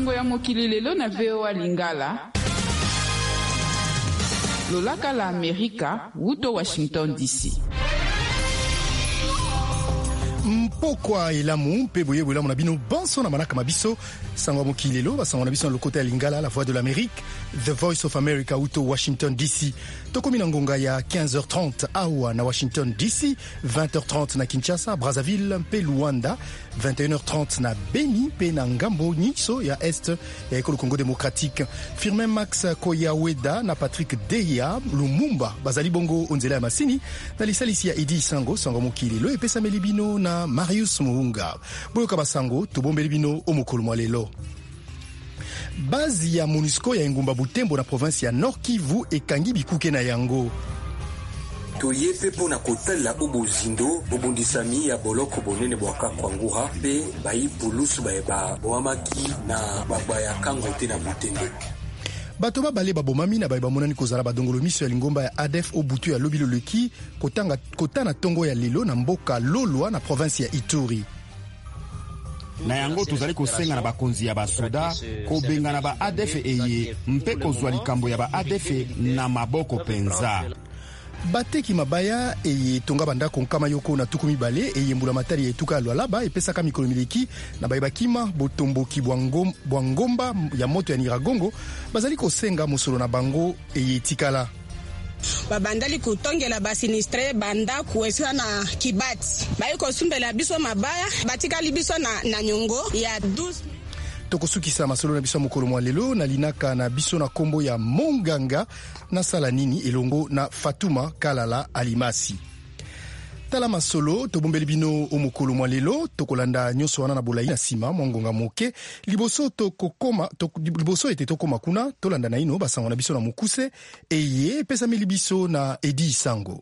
Sango ya mokili lelo na VOA Lingala. Lolaka la Amerika, wuto Washington DC. Mpokwa elamu mpe boyebo elamu na bino banso na manaka mabiso sango mokilelo basango na biso na lokote ya Lingala, la voix de l'Amérique, The Voice of America uto Washington DC. Tokomi na ngonga ya 15h30 awa na Washington DC, 20h30 na Kinshasa, Brazzaville mpe Luanda, 21h30 na Beni mpe na ngambo nyinso ya est ya ekolo Congo démocratique. Firmin Max Koyaweda na Patrick Deya Lumumba bazali bongo onzela ya masini na lisalisi ya Edi Sango sango mokilelo epesa melibino na Marius Muhunga. Boyoka basango tobombeli bino omokolo mwa lelo. Bazi ya MONUSCO ya Ngumba Butembo na province ya Nord Kivu ekangi bikuke na yango. Toyepe pona kotala obozindo obundisami ya boloko bonene bwaka kwangura pe bayi pulusu ba boamaki na babaya kango te na Butembo. Bato babale babomami na bayeba monani kozala badongolo miso ya lingomba ya ADF obutu ya lobilo leki kotana tongo ya lelo na mboka Lolwa na province ya Ituri. Na yango tozali kosenga na bakonzi ya basoda kobenga na ba ADF eye mpe kozwa likambo ya ba ADF na maboko penza. Bateki mabaya eye tonga bandako nkama yoko na tukumi bale eye mbula matari ya etuka alwalaba epesaka mikolo mileki na bayeba kima botomboki bwangomba ya moto ya Niragongo bazali kosenga mosolo na bango eye etikala. Babandali kutongela basinistre banda kuwesa na kibati bayi kosumbela biso mabaya batikali biso na nyongo ya 12. Tokosukisa masolo na biso mokolo mwa lelo na linaka na biso na kombo ya Monganga na Salanini elongo na Fatuma Kalala Alimasi. Tala masolo tobombeli bino omokolo mwa lelo tokolanda nyonso wana na bolai na sima mwangonga moke liboso ete tokoma kuna tolanda na ino basango na biso na mokuse eye pesa mili biso na Edi Sango.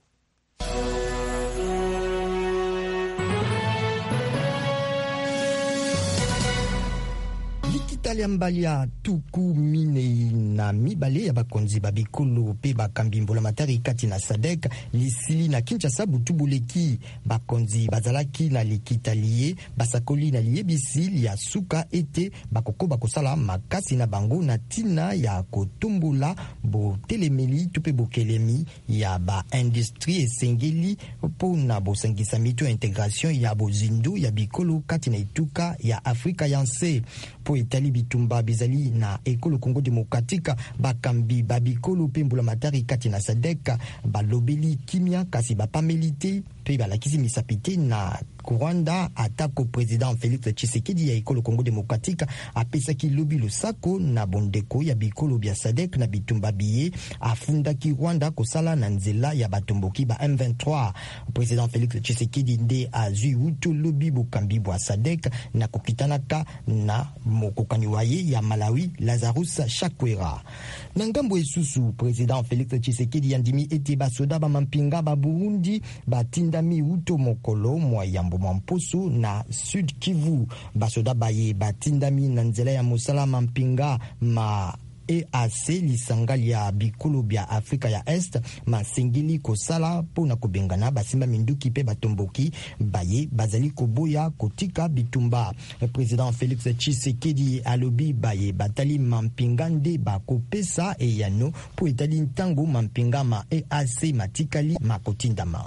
Italia mbalia tuku mine na mibale ya bakonzi babikolo pe bakambi mbola matari kati na SADC lisili na Kinshasa butubuleki bakonzi bazalaki na likitalie basakoli na liebisi ya suka ete bakoko bakosala makasi na bango na tina ya kotumbula bo telemeli tupe bokelemi ya ba industrie esengeli po na bosangisa mito integration ya bozindu ya bikolo kati na ituka ya Afrika yanse po etali bitumba bizali na ekolo Congo démocratique bakambi babikolo pembula matari kati na SADC balobeli kimia kasi bapamelite pe balakisi misapite na Rwanda atako président Félix Tshisekedi ya ekolo Congo démocratique apesaki lobi lusako na bondeko ya bikolo bya SADC na bitumba biye afundaki Rwanda kosala na nzela ya batomboki ba M23. Président Félix Tshisekedi nde azui utu lobi bukambi bwa SADC na kokitanaka na mokokani waye ya Malawi Lazarus Chakwera. Na ngambo esusu président Félix Tshisekedi yandimi ete basoda ba mampinga ba Burundi batindami uto mokolo mwa yambo Mamposo na Sud Kivu basoda baye batindami na nzela ya mosala mampinga ma EAC lisangali ya bikolo bya Afrika ya Est masengeli kosala pona kobengana basimba minduki pe batomboki baye bazali koboya kotika bitumba. Président Félix Tshisekedi alobi baye batali mampinga nde bakopesa eyano po etali ntango mampinga ma EAC matikali makotindama.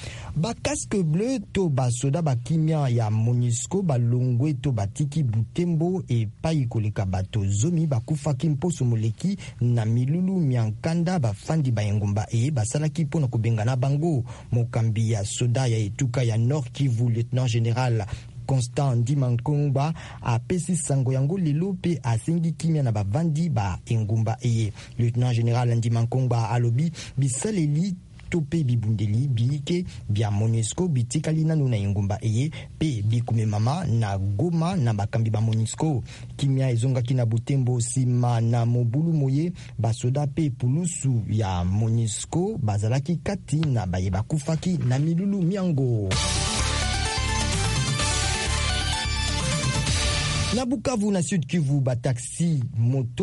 Ba casque bleu to basoda bakimia ya MONUSCO balongwe to batiki Butembo e pai koleka bato zomi bakufaki mposo moleki na milulu miankanda bafandi bayengumba e basalaki pona kubengana bango. Mokambi ya soda ya etuka ya Nord Kivu lieutenant général Constant Ndimankomba apesi sango yango lelo pe asengi kimia na bavandi ba engumba e. Lieutenant général Ndimankomba alobi bisaleli tope bibundeli biike bya MONUSCO bitikali nanu na ingumba eye pe bikume mama na Goma na bakambi ba MONUSCO. Kimia ezongaki na Butembo sima na mobulu moye basoda pe pulusu ya MONUSCO bazalaki kati na baye bakufaki na milulu miango. Na Bukavu na Sud Kivu ba taxi moto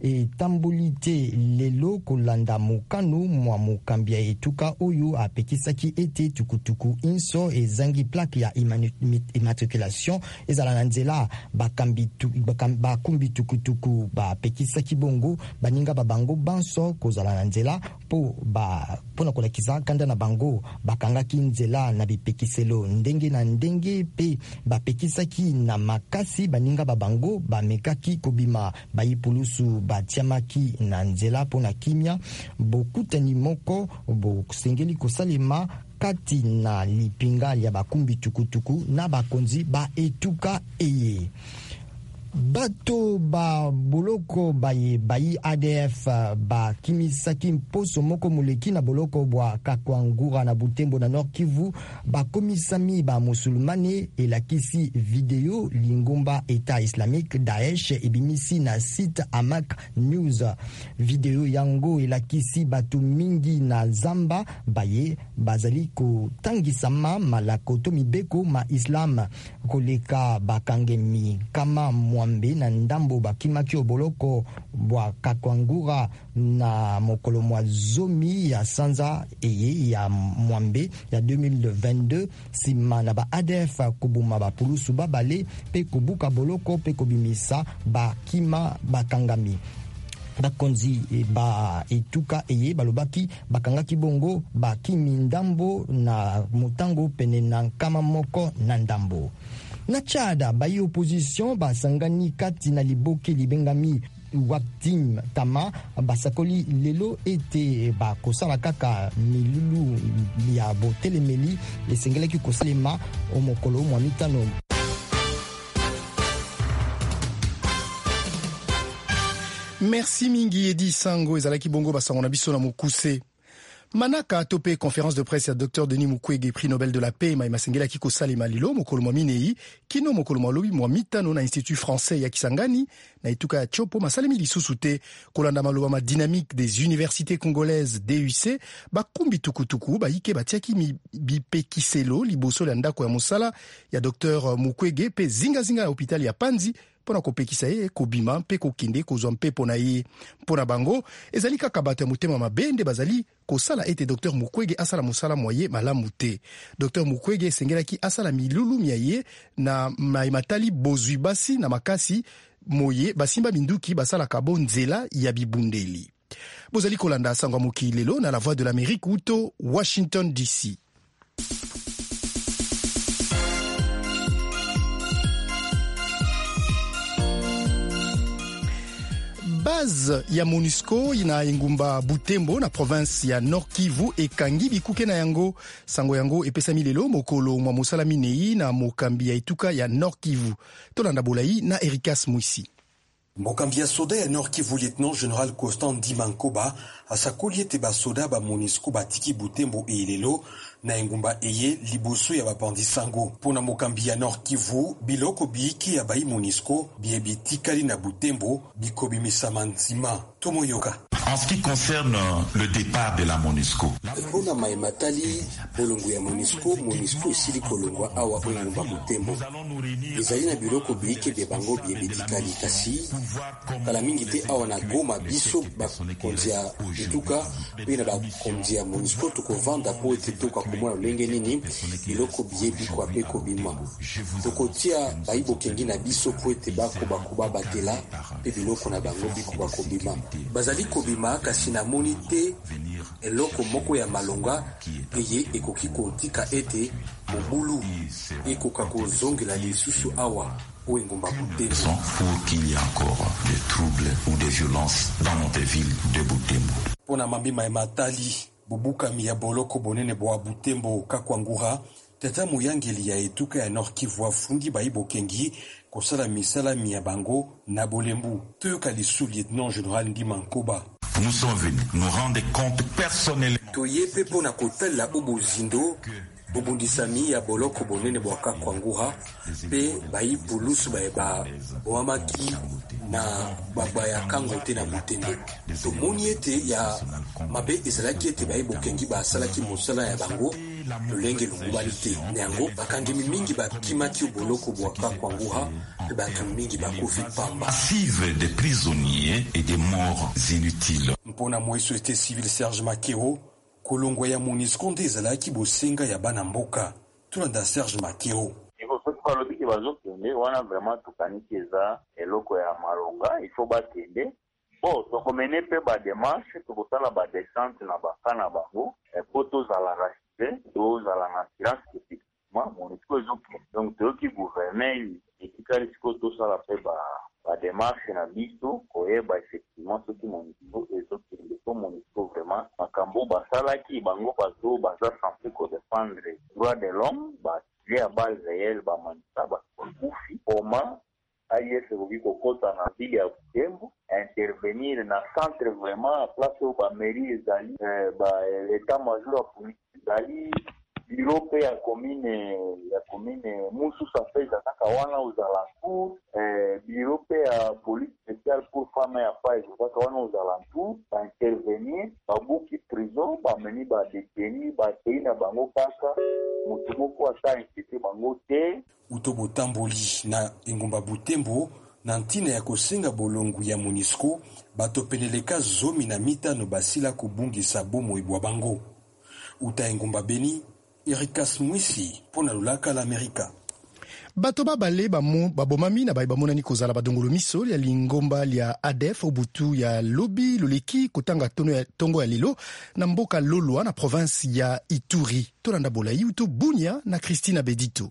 etamboli te lelo kolanda mokano mwa mokambi ya etuka oyo apekisaki ete tukutuku inso ezangi plaque ya immatriculation ezala na nzela bakumbi tukutuku bapekisaki bongo baninga babango banso kozala na nzela mpona kolakisa kanda na bango bakangaki nzela na bipekiselo ndenge na ndenge pe bapekisaki na makasi baninga babango bamekaki kobima bayipulusu batiamaki na nzela mpona kimia bokutani moko bosengeli kosalema kati na lipinga ya bakumbi tukutuku na bakonzi baetuka eye. Bato ba boloko bayi ADF ba kimisaki mposo moko muleki na boloko bwa Kakwangura na Butembo na Nord Kivu ba komisami ba musulmane elakisi video lingomba Eta Islamique Daesh ebimisi na site Amak News. Video yango elakisi batu mingi na zamba baye bazali kotangisama malakoto mibeko ma Islam koleka bakangemi kama mwambe na ndambo bakimaki oboloko bwa Kakwangura na mokolo mwa zomi ya sanza eye ya mwambe ya 2022 sima na ba ADF kubuma bapulusu babale pe kubuka boloko pe kubimisa bakima bakangami. Bakonzi ba etuka eye balobaki bakangaki bongo bakimi ndambo na mutango pene na nkama moko na ndambo. Na Tchad, bayi opposition basangani kati na liboke libengami Waktim Tama basakoli lelo ete bakosala kaka milulu ya botelemeli esengelaki kosalema omokolo mwa mitano. Merci mingi Edi Sango ezalaki bongo basango na biso na mokuse. Manaka topé conférence de presse à Dr Denis Mukwege prix Nobel de la paix ma masengela kiko salema lilo mokolo mwa minei kino mokolo mwa lobi mwa mitano na Institut français ya Kisangani na ituka ya chopo masalemi lisusu te kolanda maloba ma dynamique des universités congolaises DUC bakumbi tukutuku baike batiaki bipekiselo liboso ya ndako ya mosala ya Dr Mukwege pe zinga ya hôpital ya Panzi pona kopekisa ye kobima mpe kokende kozwa mpepo na ye mpona bango ezali kaka bato ya motema mabende bazali kosala ete Dr Mukwege asala mosala moye malamu te. Dr Mukwege esengelaki asala milulu mia ye na matali bozwi basi na makasi moye basimba minduki basalaka bo nzela ya bibundeli. Bozali kolanda sangwa moki lelo na la Voix de l'Amérique uto Washington DC. Base ya MONUSCO ina ingumba Butembo na province ya Nord Kivu ekangi bikuke na yango sango yango epesami lelo mokolo mwa mosala minei na mokambi ya etuka ya Nord Kivu tolanda bolai na Erikas Mwisi. Mokambi ya soda ya Nord Kivu lieutenant général Constant Dimankoba asakoli ete basoda ba MONUSCO batiki Butembo elelo na engumba eye liboso ya bapandi sango. Pona mokambi ya Nord Kivu biloko biiki ya bayi MONUSCO biebitikali na Butembo bikobimisa nzima. Tomoyoka. En ce qui concerne le départ de la MONUSCO. Pona maimatali bolongo ya MONUSCO esili kolongwa awa olangba Butembo. Ezali na biloko biiki bya bango biebitikali kasi kala mingi te awa na Goma biso bakonzi ya etuka pe na bakonzi ya MONUSCO tokovanda po ete toka komona lenge nini biloko biebi kwa pe kobima tokotia baibo kengi na biso po ete bakoba batela pe biloko na bango biko kobima bazali kobima kasi na moni te eloko moko ya malonga eye ekoki kotika ete mobulu ekoka kozongela lisusu awa pour qu'il y ait encore des troubles ou des violences dans notre ville de Butembo. Pona mambima ematali bubukami ya boloko bonene bwa Butembo Kakwangura tata muyangeli ya etuka ya Nord Kivu afundi baibo kengi kosala misala ya bango na bolembu toyoka lisu lieutenant général Ndimankoba. Nous sommes venus nous rendre compte personnellement toyepe pona kotala bobozindo bobundisami ya boloko bonene bwaka kwanguha pe bayi pulusu ba boamaki na babaya kango te na butembo. Tomoni ete ya mabe ezalaki ete bayi bokengi basalaki mosala ya bango lolenge lungubali te. Nyango bakangemi mingi bakimaki boloko bwaka kwanguha pe bato mingi bakufi pamba. Massive des prisonniers et des morts inutiles. Mpona mweso ete civil Serge Makero kolongwa ya MONUSCO nde ezalaki bosenga ya bana mboka. Tulanda Serge Makero. Balobiki bazokende wana vraiment tukaniki eza eloko ya malonga il faut bakende bon tokomene pe ba démarche tokosala ba descente na bakana bango po tozala rassuré tozala na assurance effectivement MONUSCO ezokende donc toyoki gouverner etikali siko tosala pe ba démarche na biso koyeba effectivement soki MONUSCO ezokende po MONUSCO vraiment makambo basalaki bango baza censé kodéfendre droit de l'homme à base réelle bamanisa bakufi oma AIS ko kota na ville ya Butembo intervenir na centre vraiment place au ba mairie ezali ba état major ya police ezali bureau pe ya commune musu safeza kaka wana aux alentours bureau pe ya police spéciale pour femmes et affaires kaka wana aux alentours ba intervenir babuki prison ba meni ba détenu ba teina bango kaka mutumoko ata incité bango te utobo tamboli na engumba Butembo na ntina ya kosenga bolongu ya MONUSCO bato peneleka 15 basila kubungisa bomo ibwa bango uta engumba Beni Erikas Mwisi pona lulaka la Amerika. Bato babale babomami na bamonani kozala badongolo miso ya lingomba ya ADF obutu ya lobi loleki kotanga tongo ya lelo na mboka Lolwa na province ya Ituri. Tolanda Bolai uto Bunia na Christina Bedito.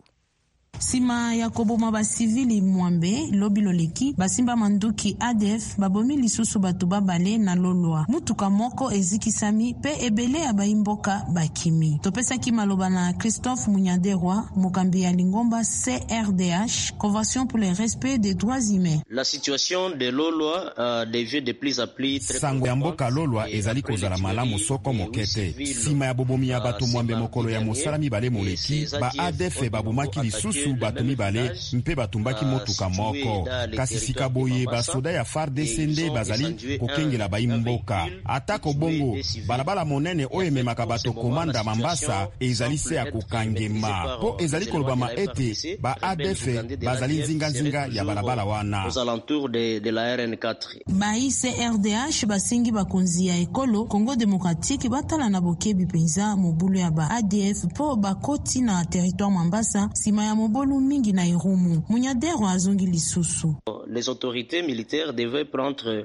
Sima ya koboma ba civili mwambe lobi loleki basimba manduki ADF babomi lisusu bato babale na Lolwa mutuka moko ezikisami pe ebele ya baimboka bakimi. Topesaki maloba na Christophe Munyaderwa mokambi ya lingomba CRDH Convention pour le respect des droits humains. La situation de Lolwa devient de plus en plus très sango ya mboka Lolwa ezali kozala malamu soko mokete. Sima ya bobomi ya bato mwambe mokolo ya mosala mibale moleki ba ADF babomaki lisusu bato mibale mpe batumbaki motuka moko kasi sika boye basoda ya FARDC nde bazali kokengela baimboka atako bongo balabala monene oyo ememaka bato komanda Mambasa ezali se ya kokangema po ezali kolobama ete ba ADF bazali nzinga ya balabala wana aux alentours de la RN4. Bai CRDH basingi bakonzi ya ekolo Congo démocratique batala na bokebi penza mobulu ya ba ADF po bakoti na territoire Mambasa sima ya mobulu mingi na Irumu. Munyadero azongi lisusu. Les autorités militaires devaient prendre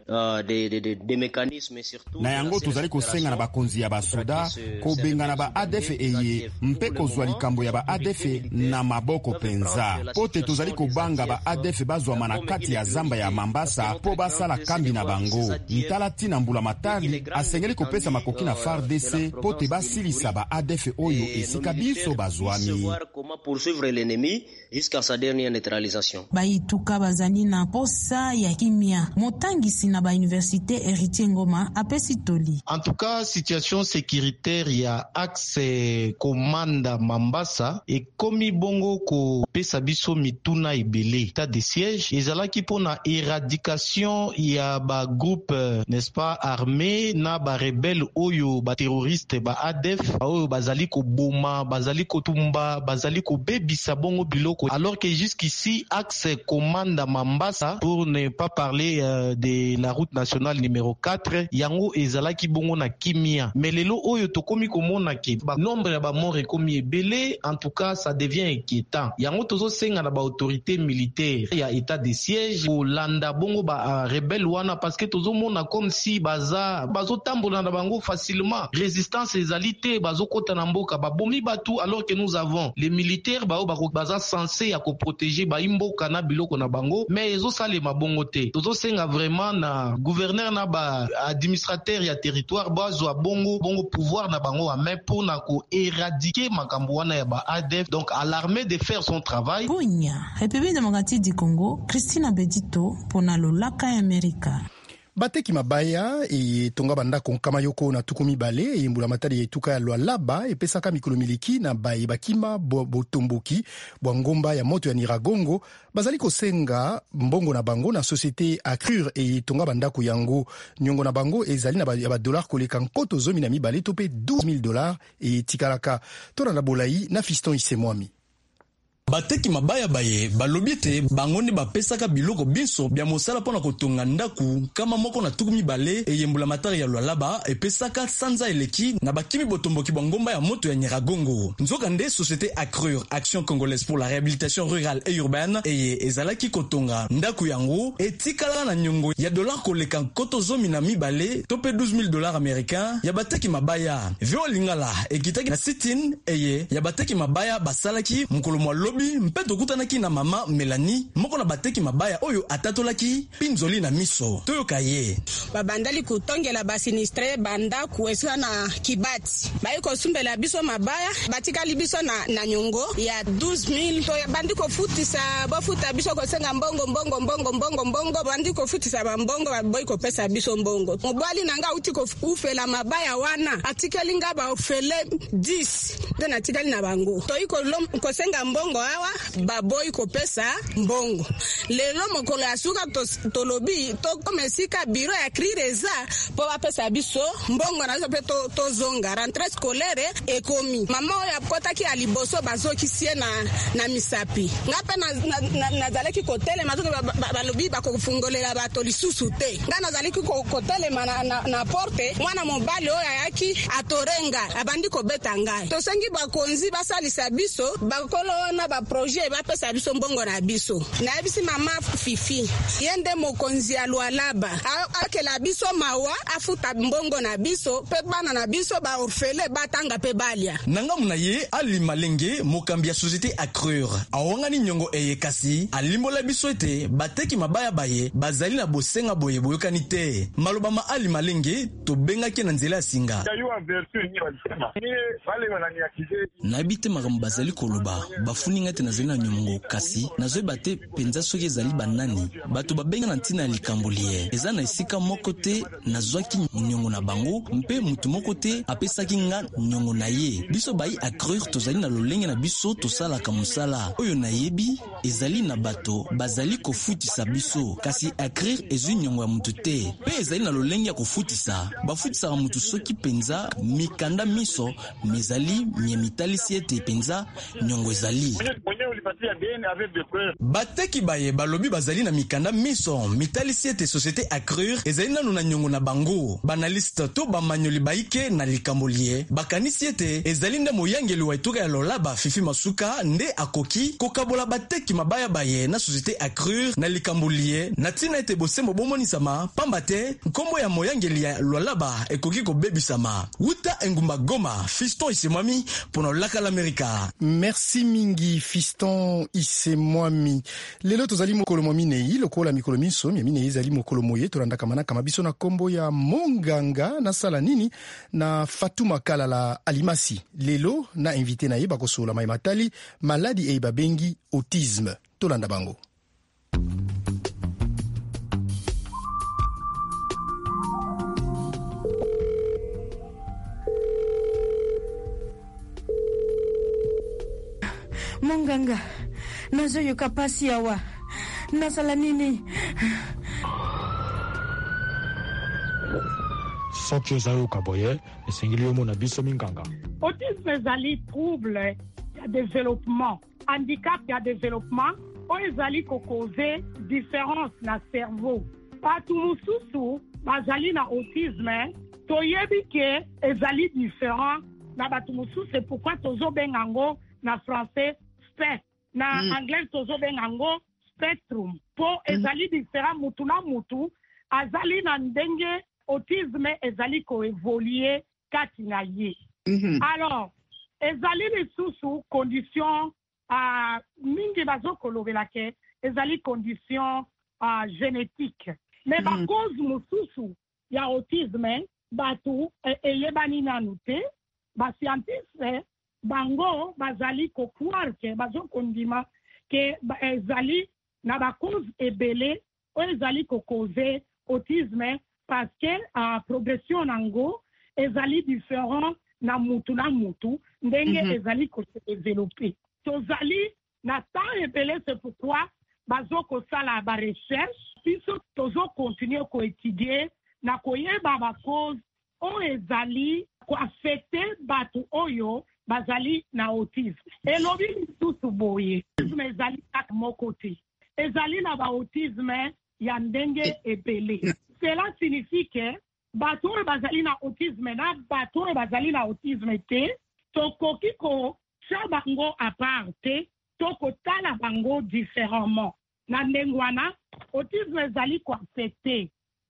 des mécanismes surtout na yango tozali kosenga na bakonzi ya basoda kobenga na ba ADF eye mpe kozwa likambo ya ba ADF na maboko penza pote tozali kobanga ba ADF bazwa na kati ya zamba ya Mambasa po basala kambi na bango ntala tina mbula matali asengeli kopesa makoki na FARDC pote basilisa ba ADF oyo esika biso bazwami comment poursuivre l'ennemi jusqu'à sa dernière neutralisation. Baituka bazani na posa ya kimia motangisi na ba université Héritier Ngoma apesi toli. En tout cas, situation sécuritaire ya axe komanda Mambasa et komi bongo ko pesa biso mituna ebele état de siège ezalaki pona éradication ya ba groupe n'est-ce pas armé na ba rebelle oyo ba terroriste ba ADF oyo bazali ko boma bazali ko tumba bazali ko bebisa bongo biloko alors que jusqu'ici axe komanda Mambasa pour ne pas parler de la route nationale numéro 4 yango ezalaki bongo na kimia mais lelo oyo tokomi komona ke ba nombre ya ba mort ekomi ebele en tout cas ça devient inquiétant yango tozo senga na ba autorité militaire ya état de siège kolanda bongo ba rebelle wana parce que tozo mona comme si bazo tambola na bango facilement résistance ezalité bazo kota na mboka ba bomi batu alors que nous avons les militaires baza censé ya ko protéger ba imboka na biloko na bango mais ezo salema bongo te tozo senga vraiment na gouverneur na ba administrateur ya territoire bazwa bongo pouvoir na bango a main pour na ko éradiquer makambo wana ya ba ADF donc à l'armée de faire son travail. Bunya République démocratique du Congo Christina Bedito pona lolaka ya Amerika. bateki mabaya etonga bandako nkama yoko na tuku mibale eyembula matali etuka ya Lualaba epesaka mikolo miliki na baye bakima botomboki bwa ngomba ya moto ya Nyiragongo bazali kosenga mbongo na bango na société Accrure etonga bandako yango nyongo na bango ezali na ba dollar koleka nkoto zomi na mibale to pe $12,000 etikalaka tona na bolai na Fiston Isemwami. Bateki mabaya baye balobite bangone bapesaka biloko biso bya mosala pona kotonga ndaku kama moko na tuku mibale eyembula matari ya Lualaba epesaka sanza eleki na bakimi botomboki bwa ngomba ya moto ya Nyiragongo. Nzoka nde société Accrure Action Congolaise pour la réhabilitation rurale et urbaine eye ezalaki kotonga ndaku yango etikala na nyongo ya dollar koleka nkoto zomi na mibale to pe $12,000 américains ya bateki mabaya. Vio lingala ekitaki na sitin eye ya bateki mabaya basalaki mukolo mwa mpe tokutanaki na mama Melanie moko na bateki mabaya oyo atatolaki pinzoli na miso toyoka ye babandali kutongela basinistre banda kueswa na kibati bayi kosumbela biso mabaya batikali biso na nyongo ya 12,000 to bandi kofutisa bofuta biso kosenga mbongo bandi kofutisa bambongo baboyi kopesa biso mbongo mobali nanga uti kofufela mabaya wana atikali nga ba ofele 10 tena atikali na bango toyi kosenga mbongo awa baboyi kopesa mbongo lelo mokolo ya suka tolobi tokomesika biro ya Crireza po bapesa biso mbongo na pe tozonga rentrée scolaire ekomi mama oyo akotaki aliboso bazokisie na misapi ngape nazaleki kotele matoto balobi bakofungolela bato lisusu te nga nazaleki kotele na porte mwana mobali oyo ayaki atorenga abandi kobeta ngai tosengi bakonzi basalisa biso bakolo na ba projet bapesa biso mbongo na biso na bisi mama Fifi yende mokonzi ya Lualaba akela biso mawa afuta mbongo na biso pe bana na biso ba orfele batanga pe balia nanga muna ye Ali Malenge mokambi ya société Accrure awangani nyongo eyekasi alimbola biso ete bateki mabaya baye bazali na bosenga boye boyokani te maloba ma Ali Malenge to benga ke na nzela singa na bite makambo bazali koloba bafuni ngate nazali na nyongo kasi nazoyeba te penza soki ezali banani bato babenga na ntina ya likambolie eza na esika moko te nazwaki nyongo na bango mpe mutu moko te apesaki nga nyongo na ye biso bayi Accrure tozali na lolenge na biso tosalaka mosala oyo nayebi ezali na bato bazali kofutisa biso kasi Accrure ezwi nyongo ya mutu te pe ezali na lolenge ya kofutisa bafutisaka mutu soki penza mikanda miso mezali miemitalisi ete penza nyongo ezali bateki baye balobi bazali na mikanda miso mitalisi ete société Accrure ezali nanu na nyongo na bango banaliste to bamanyoli baike na likambolie bakanisi ete ezali nde moyangeli wa etuka ya Lualaba Fifi Masuka nde akoki kokabola bateki mabaya baye na société Accrure na likambolie na tina ete bosembo bomonisama pamba te nkombo ya moyangeli ya Lualaba ekoki kobebisama wuta engumba Goma Fiston Isemwami pona laka l'Amerika. Merci mingi Fiston Isemwami. Lelo tozali mokolo mwa minei lokola mikolo miso minei ezali mokolo moye tolandaka manaka mabiso na kombo ya monganga na sala nini na Fatuma Kalala Alimasi. Lelo na invité na ye bakosola mai matali maladi e babengi autisme tolanda bango. Monganga nazoyoka pasi awa nasala nini soki ozayoka boye esengeli yo mona biso minganga autisme ezali trouble ya développement handicap ya développement oyo ezali kokose différence na cerveau bato mosusu bazali na autisme toyebi ke ezali différent na bato mosusu c'est pourquoi tozobenga yango na français spectre na anglais tozobenga yango spectrum po ezali différent mutu na mutu azali na ndenge autisme ezali koévoluer kati na ye alors ezali lisusu condition mingi bazokolobela ke ezali condition génétique mais bacause mosusu ya autisme bato eyebani nanu te bascientiste bango bazali kokwar ke bazokondima ke ezali na bacause ebele oyo ezali kokoze autisme parce que progression nango ezali différent na mutu ndenge ezali ko se développer tozali na temps ebele. C'est pourquoi bazo ko sala ba recherche biso tozo continuer ko étudier na koyeba ba cause o ezali ko affecter batu oyo bazali na autisme. Elobi misusu boye autisme ezali kaka moko te, ezali na ba autisme ya ndenge ebele. Cela signifie que bato oyo bazali na autisme na bato oyo bazali na autisme te tokoki kotia bango à part te, tokotala bango différemment. Na ndenge wana autisme ezali koaffecte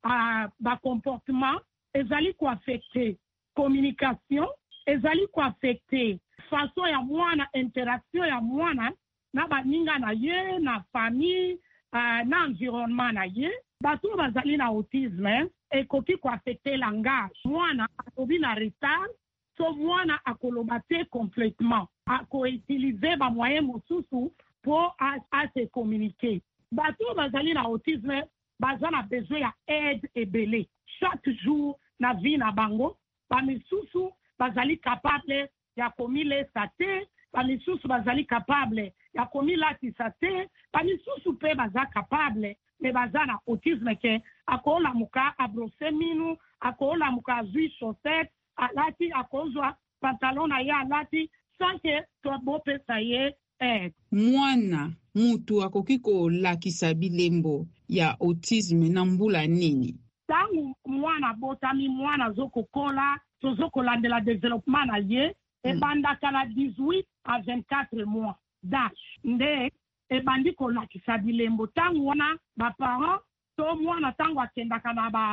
comportement, ezali koaffecte communication, ezali koaffecte façon ya mwana, interaction ya mwana na baninga na ye, na famille, na environnement na ye. Bato bazali na autisme ekoki koaffecte langage. Mwana akobi na retard, so mwana akoloba te complètement, akoutilize ba moyen mosusu pour à se communiquer. Bato bazali na autisme baza na besoin ya aide ebele chaque jour na vie na bango. Bamisusu bazali capable ya komilesa te, bamisusu bazali capable ya komilatisa te, bamisusu pe baza capable me baza na autisme ke akola muka abrose minu, akola muka azui chaussette, alati akozwa pantalon na ye alati sans que tobo pesa ye aide. Mwana mutu akoki kolakisa bilembo ya autisme na mbula nini? Tangu mwana botami mwana zokokola tozokolandela développement na ye ebandaka na 18 à 24 mois d'âge nde ebandi kolakisa bilembo. Tangu wana baparent to mwana tangu akendaka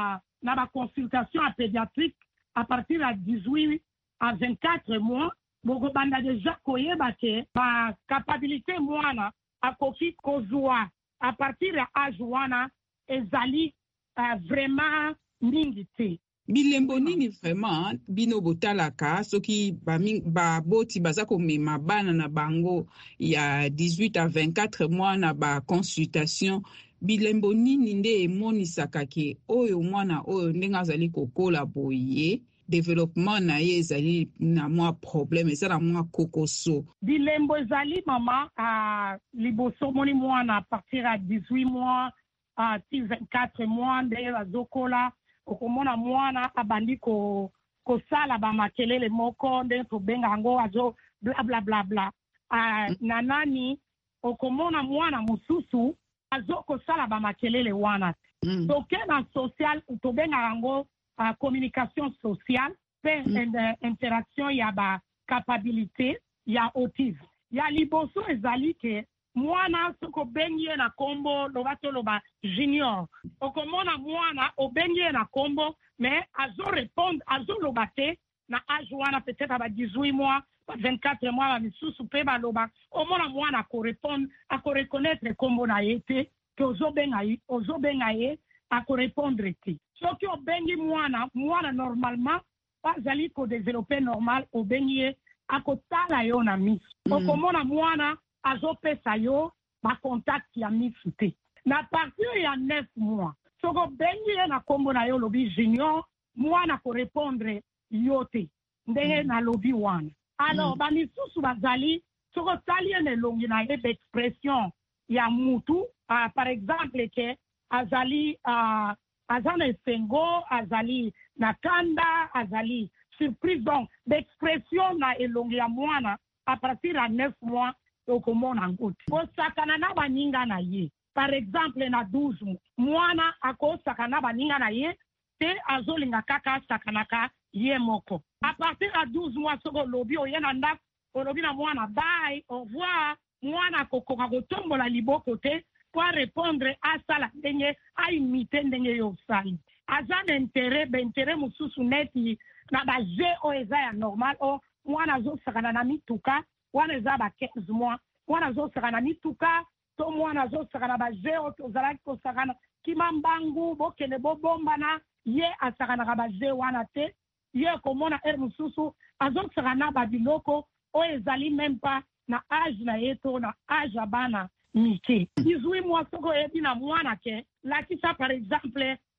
na ba consultation à pédiatrique à partir de 18 à 24 mois boko banda deja koyeba ke ba capacité mwana akoki kozwa à partir ya âge wana ezali vraiment mingi te. Bilembo nini vraiment bino botalaka soki boti baza komema bana na bango ya 18 à 24 mois na ba consultation, bilembo nini nde emonisaka ke oyo mwana oyo ndenge azali kokola boye développement na ye ezali na mwa problème, ezala mwa kokoso? Bilembo ezali mama liboso moni mwana à partir à 18 mois à 24 mois ndenge bazokola okomona mwana abandi kosala bamakelele moko ndenge tobenga yango azo bla bla bla bla. Na nani okomona mwana mosusu azo kosala bamakelele wana. Toke na social tobenga yango communication sociale pe interaction ya ba capabilité ya autisme. Ya liboso ezali ke mwana soko benye na kombo lobato loba junior. Okomona mwana obenye na kombo mais azo répondre azo lobate na âge wana peut-être à 18 mois, 24 mois ba misusu pe ba loba. Omona mwana ko répondre, a ko reconnaître kombo na yete que ozo benga ye a ko répondre te. Soki obengi mwana normalement azali ko développer normal obenye a ko tala yo na miso. Okomona mwana azopesa yo ba contact ya misu te. Na partir ya 9 mois soko bengi na kombo na yo lobi junior mwana ko répondre yo te ndenge na lobi wana. Alors ba misusu bazali soko tali ne longi na ye expression ya mutu par exemple ke azali azana esengo azali na kanda azali surprise. Donc d'expression na elongi ya mwana à partir ya 9 mois okomona ngoti kosakana na baninga na ye. Par exemple na 12 mois mwana akosakana na baninga na ye te azolinga kaka sakanaka ye moko. À partir ya 12 mois soko lobi oyena ndako olobi na mwana bye au revoir mwana kokoka kotombola liboko te pour répondre à sala ndenge a imiter ndenge yo sali. Aza intérêt mususu neti na ba je o eza ya normal o mwana zo sakana na mituka wana eza ba 15 mois wana zo sakana mituka to mwana zo sakana ba je o tozala ko sakana kimambangu bokene bobombana ye asakana ba je wana te ye komona mususu azo sakana ba biloko o ezali même pas na âge na yeto na âge abana mike. 18 mois soko ebi na mwana ke lakisa par exemple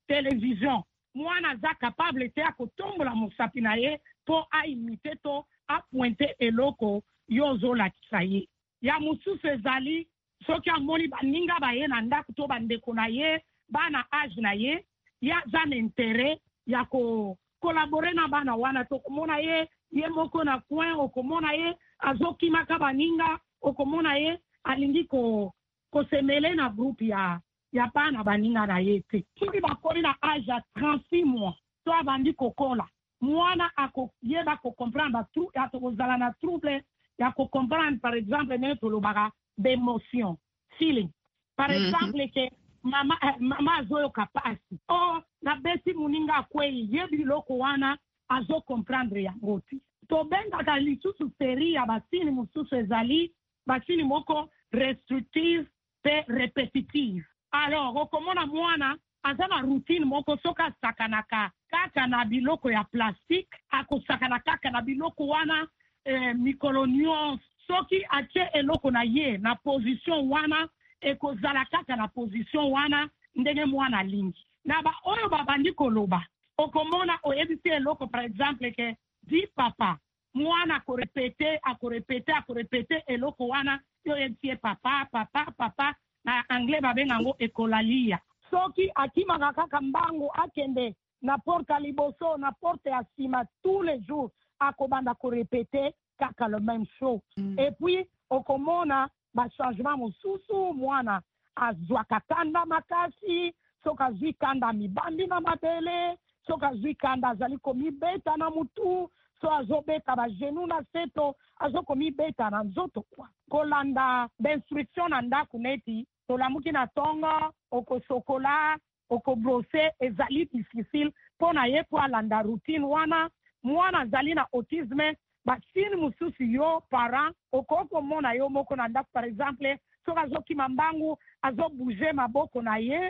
télévision mwana aza capable te akotombola mosapi na ye mpo aimite to apointe eloko yo ozolakisa ye. Ya mosusu ezali soki amoni baninga baye na ndako to bandeko na ye bana age na ye aza na intere ya kolabore na bana wana to komona ye moko na coin okomona ye azokimaka baninga okomona ye alingi kosemele na groupe ya bana baninga na ye te. Soki bakoli na age ya 36 mois to abandi kokola mwana akoyeba kokomprendre akozala na trouble ya kokomprendre par exemple nene tolobaka d'émotion feeling par exemple ke mama azoyoka pasi nabeti moninga akwei ye biloko wana azokomprendre yango te. Tobengaka lisusu seri ya basini mosusu ezali basini moko restrictive pe repetitive. Alors okomona mwana aza na routine moko soki asakanaka kaka na biloko ya plastique akosakana kaka na biloko wana mikolo nyonso soki atie eloko na ye na position wana ekozala kaka na position wana ndenge mwana lingi. Na ba oyo babandi koloba okomona oyebisi eloko par exemple ke di papa mwana akorepete eloko wana yo yebisi papa na anglais babenga ngo ekolalia. Soki akimaka kaka mbango akende na porte ya liboso na porte ya sima tous les jours akobanda korepete kaka le même chose. Et puis okomona ba changement mosusu mwana azwaka kanda makasi soki azwi kanda mibandi na mabele soki azwi kanda azali komibeta na mutu so azobeta bagenu na seto azokomibeta na nzoto kwa kolanda d'instruction na ndako neti tolamuki na tongo okosokola okobrose ezali difficile mpona ye po alanda routine wana mwana azali na autisme basini mosusu yo parent okokomona yo moko na ndako par exemple soki azokima mbangu azobouge maboko na ye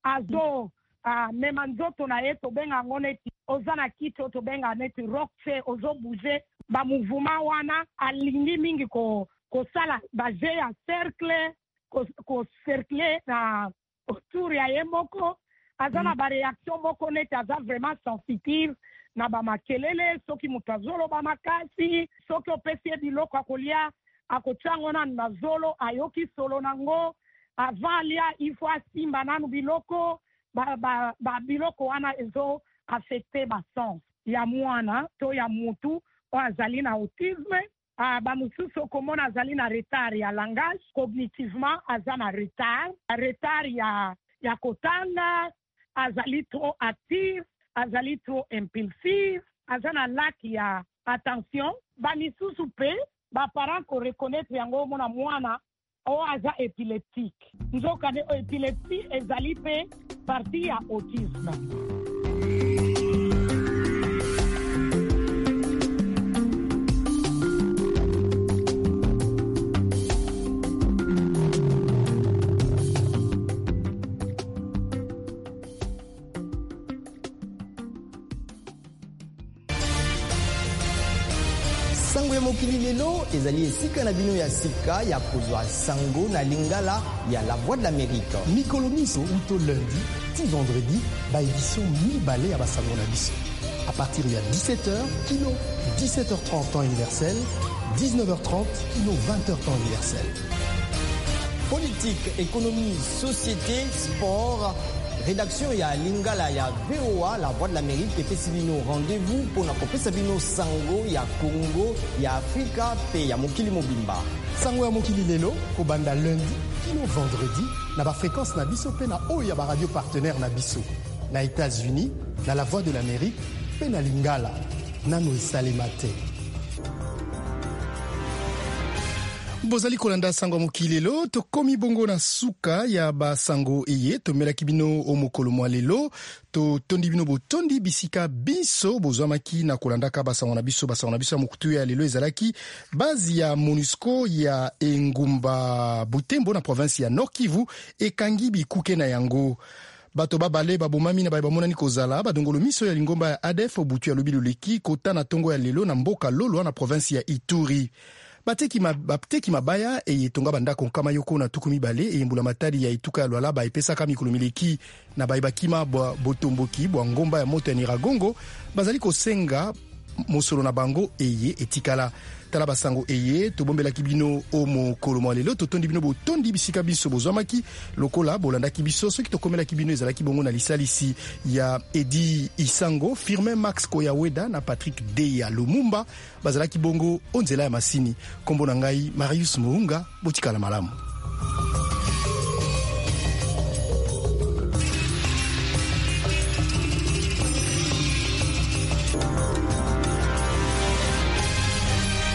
mema nzoto na ye tobenga yango neti oza na kiti oyo tobenga neti rockche ozobouge bamouvement wana alingi mingi kosala baje ya cercle kocercle na autour ya ye moko aza na bareaction moko neti aza vraiment sensitive na bamakelele soki moto azoloba makasi soki opesi ye biloko akolia akotiango nanu na zolo ayoki solo nango avant alia ifo asimba nanu biloko biloko wana ezo affecte basens ya mwana to ya mutu oyo azali na autisme. Bamosusu okomona azali na retard ya langage cognitivement aza na retard ya kotanga azali trop active azali trop impulsive aza na lac ya attention. Bamisusu pe baparent koreconnaitre yango omona mwana oyo aza épileptique nzokande épilepsie ezali pe partie ya autisme. sango ya mokili lelo ezali esika na bino ya sika ya kozwa sango na lingala ya La Voix de l'Amérique. mikolo miso uto lundi ti vendredi baédition mibale ya basango na biso à partir ya 17h kino 17h30 temps universel 19h30 kino 20h temps universel. Politique, économie, société, sport. Rédaction ya lingala ya VOA La Voix de l'Amérique epesi bino rendez-vous mpona kopesa bino sango ya Congo ya Afrika pe ya mokili mobimba. sango ya mokili lelo kobanda lundi kino vendredi na bafréquence na biso pe na oyo ya baradio partenaire na biso na États-Unis na La Voix de l'Amérique pe na lingala nano esalema te. bozali kolanda sango ya mokili lelo tokomi bongo na suka ya basango eye tomelaki bino o mokolo mwa lelo totondi bino botondi bisika biso bozwamaki na kolandaka basango na biso ya mokutu ya lelo ezalaki base ya MONUSCO ya engumba Butembo na province ya Nord Kivu ekangi bikuke na yango. Bato babale babomami na bamonani kozala badongolo miso ya lingomba ya ADF obutu ya lobi loleki kota na tongo ya lelo na mboka lolo na province ya Ituri. bateki mabaya eyetonga bandako nkama yoko na tuku mibale eyembula matadi ya etuka ya Lualaba epesaka mikolo mileki na bayebakima bwa botomboki bwa ngomba ya moto ya Nyiragongo bazali kosenga mosolo na bango eye etikala tala basango eye tobombelaki bino o mokolo mwa lelo totondi bino botondi bisika biso bozwamaki lokola bolandaki biso soki tokomelaki bino ezalaki bongo na lisalisi ya Edi Isango, Firmin Max Koyaweda na Patrick Deya Lumumba bazalaki bongo onzela ya masini. Kombo na ngai Marius Muunga, botikala malamu.